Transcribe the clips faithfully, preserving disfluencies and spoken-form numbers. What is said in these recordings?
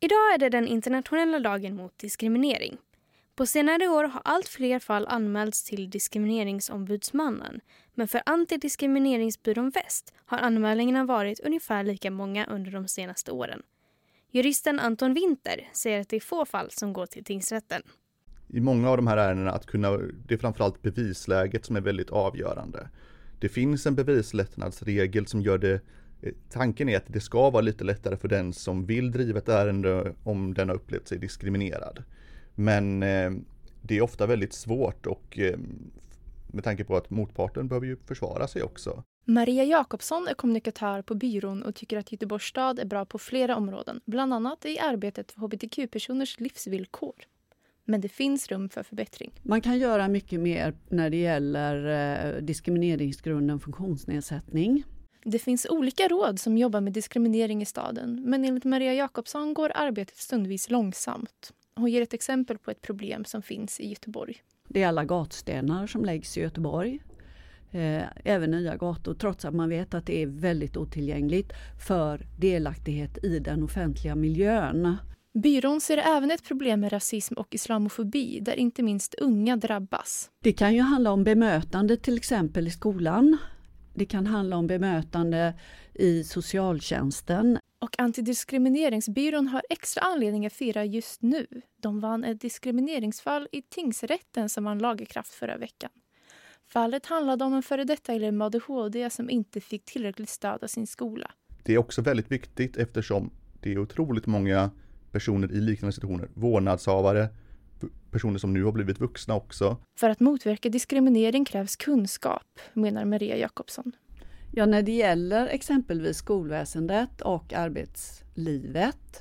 Idag är det den internationella dagen mot diskriminering. På senare år har allt fler fall anmälts till diskrimineringsombudsmannen, men för Antidiskrimineringsbyrån Väst har anmälningarna varit ungefär lika många under de senaste åren. Juristen Anton Winter säger att det är få fall som går till tingsrätten. I många av de här ärendena att kunna, det är framförallt bevisläget som är väldigt avgörande. Det finns en bevislättnadsregel som gör det, tanken är att det ska vara lite lättare för den som vill driva ett ärende om den har upplevt sig diskriminerad. Men eh, det är ofta väldigt svårt och eh, med tanke på att motparten behöver ju försvara sig också. Maria Jakobsson är kommunikatör på byrån och tycker att Göteborgs stad är bra på flera områden, bland annat i arbetet för hbtq-personers livsvillkor. Men det finns rum för förbättring. Man kan göra mycket mer när det gäller eh, diskrimineringsgrunden funktionsnedsättning. Det finns olika råd som jobbar med diskriminering i staden, men enligt Maria Jakobsson går arbetet stundvis långsamt. Hon ger ett exempel på ett problem som finns i Göteborg. Det är alla gatstenar som läggs i Göteborg. Eh, även nya gator, trots att man vet att det är väldigt otillgängligt för delaktighet i den offentliga miljön. Byrån ser även ett problem med rasism och islamofobi där inte minst unga drabbas. Det kan ju handla om bemötande till exempel i skolan. Det kan handla om bemötande i socialtjänsten. Och Antidiskrimineringsbyrån har extra anledning att fira just nu. De vann ett diskrimineringsfall i tingsrätten som vann lagerkraft förra veckan. Fallet handlade om en före detta elev med A D H D som inte fick tillräckligt stöd av sin skola. Det är också väldigt viktigt eftersom det är otroligt många personer i liknande situationer, vårdnadshavare, personer som nu har blivit vuxna också. För att motverka diskriminering krävs kunskap, menar Maria Jakobsson. Ja, när det gäller exempelvis skolväsendet och arbetslivet,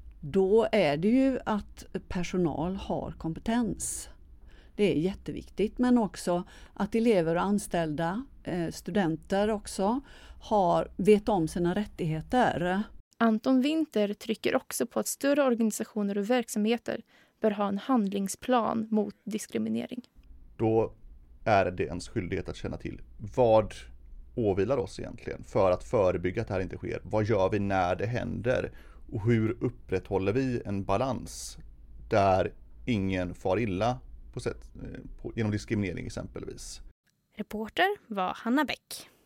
då är det ju att personal har kompetens. Det är jätteviktigt, men också att elever och anställda, studenter också, har, vet om sina rättigheter. Anton Winter trycker också på att större organisationer och verksamheter bör ha en handlingsplan mot diskriminering. Då är det ens skyldighet att känna till vad åvilar oss egentligen för att förebygga att det här inte sker. Vad gör vi när det händer? Och hur upprätthåller vi en balans där ingen far illa på sätt, på, genom diskriminering exempelvis? Reporter var Hanna Bäck.